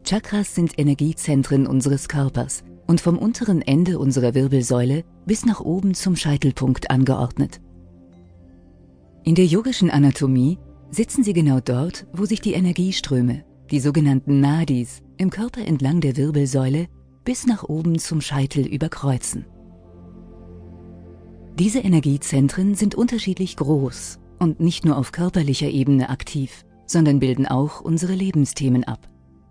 Chakras sind Energiezentren unseres Körpers und vom unteren Ende unserer Wirbelsäule bis nach oben zum Scheitelpunkt angeordnet. In der yogischen Anatomie sitzen sie genau dort, wo sich die Energieströme, die sogenannten Nadis, im Körper entlang der Wirbelsäule bis nach oben zum Scheitel überkreuzen. Diese Energiezentren sind unterschiedlich groß und nicht nur auf körperlicher Ebene aktiv, sondern bilden auch unsere Lebensthemen ab.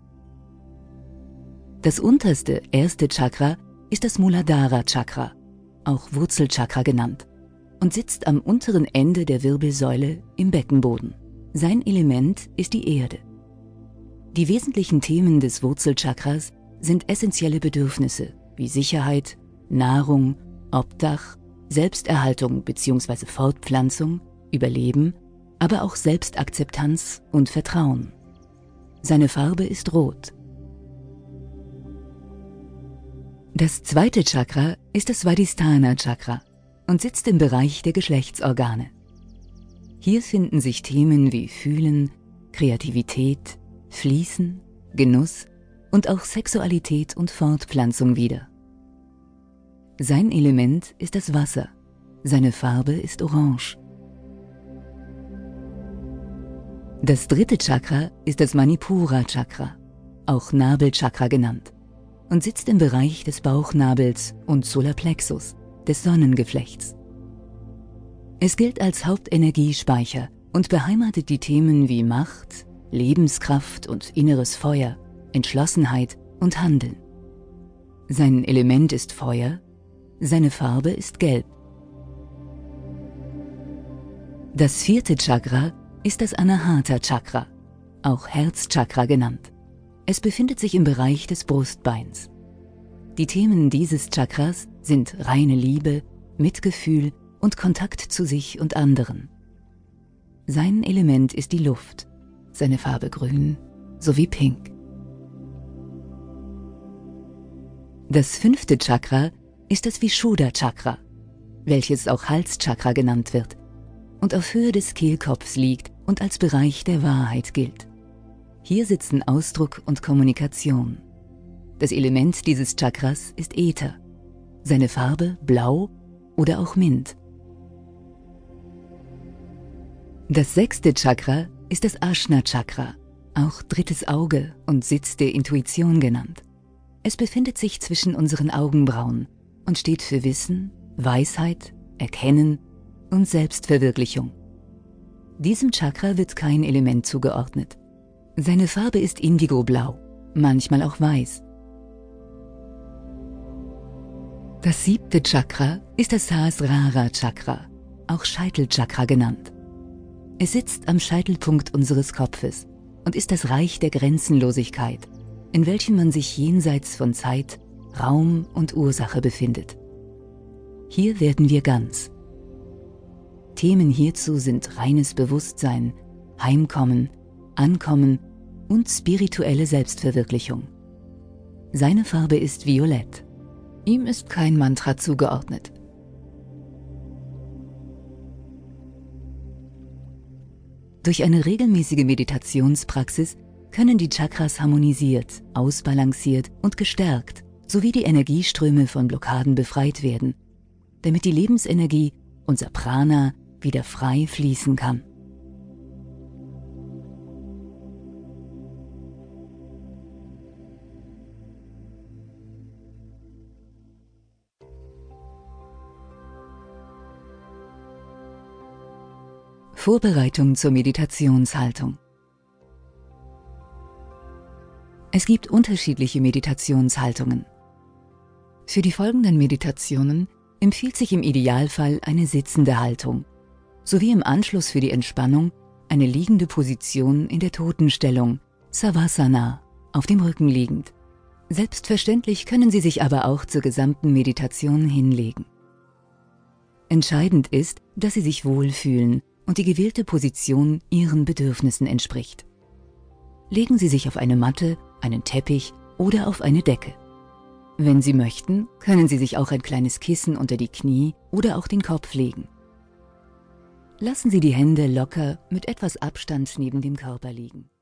Das unterste, erste Chakra ist das Muladhara Chakra, auch Wurzelchakra genannt, und sitzt am unteren Ende der Wirbelsäule im Beckenboden. Sein Element ist die Erde. Die wesentlichen Themen des Wurzelchakras sind essentielle Bedürfnisse wie Sicherheit, Nahrung, Obdach, Selbsterhaltung bzw. Fortpflanzung, Überleben, aber auch Selbstakzeptanz und Vertrauen. Seine Farbe ist rot. Das zweite Chakra ist das Svadhisthana Chakra und sitzt im Bereich der Geschlechtsorgane. Hier finden sich Themen wie Fühlen, Kreativität, Fließen, Genuss und auch Sexualität und Fortpflanzung wieder. Sein Element ist das Wasser. Seine Farbe ist orange. Das dritte Chakra ist das Manipura Chakra, auch Nabelchakra genannt, und sitzt im Bereich des Bauchnabels und Solarplexus, des Sonnengeflechts. Es gilt als Hauptenergiespeicher und beheimatet die Themen wie Macht, Lebenskraft und inneres Feuer, Entschlossenheit und Handeln. Sein Element ist Feuer, seine Farbe ist gelb. Das vierte Chakra ist das Anahata Chakra, auch Herzchakra genannt. Es befindet sich im Bereich des Brustbeins. Die Themen dieses Chakras sind reine Liebe, Mitgefühl und Kontakt zu sich und anderen. Sein Element ist die Luft, seine Farbe grün sowie pink. Das fünfte Chakra ist das Vishuddha Chakra, welches auch Halschakra genannt wird und auf Höhe des Kehlkopfs liegt und als Bereich der Wahrheit gilt. Hier sitzen Ausdruck und Kommunikation. Das Element dieses Chakras ist Äther, seine Farbe blau oder auch Mint. Das sechste Chakra ist das Ajna Chakra, auch drittes Auge und Sitz der Intuition genannt. Es befindet sich zwischen unseren Augenbrauen und steht für Wissen, Weisheit, Erkennen und Selbstverwirklichung. Diesem Chakra wird kein Element zugeordnet. Seine Farbe ist indigoblau, manchmal auch weiß. Das siebte Chakra ist das Sahasrara Chakra, auch Scheitelchakra genannt. Es sitzt am Scheitelpunkt unseres Kopfes und ist das Reich der Grenzenlosigkeit, in welchem man sich jenseits von Zeit, Raum und Ursache befindet. Hier werden wir ganz. Themen hierzu sind reines Bewusstsein, Heimkommen, Ankommen und spirituelle Selbstverwirklichung. Seine Farbe ist violett. Ihm ist kein Mantra zugeordnet. Durch eine regelmäßige Meditationspraxis können die Chakras harmonisiert, ausbalanciert und gestärkt, sowie die Energieströme von Blockaden befreit werden, damit die Lebensenergie, unser Prana, wieder frei fließen kann. Vorbereitung zur Meditationshaltung. Es gibt unterschiedliche Meditationshaltungen. Für die folgenden Meditationen empfiehlt sich im Idealfall eine sitzende Haltung, sowie im Anschluss für die Entspannung eine liegende Position in der Totenstellung, Savasana, auf dem Rücken liegend. Selbstverständlich können Sie sich aber auch zur gesamten Meditation hinlegen. Entscheidend ist, dass Sie sich wohlfühlen und die gewählte Position Ihren Bedürfnissen entspricht. Legen Sie sich auf eine Matte, einen Teppich oder auf eine Decke. Wenn Sie möchten, können Sie sich auch ein kleines Kissen unter die Knie oder auch den Kopf legen. Lassen Sie die Hände locker mit etwas Abstand neben dem Körper liegen.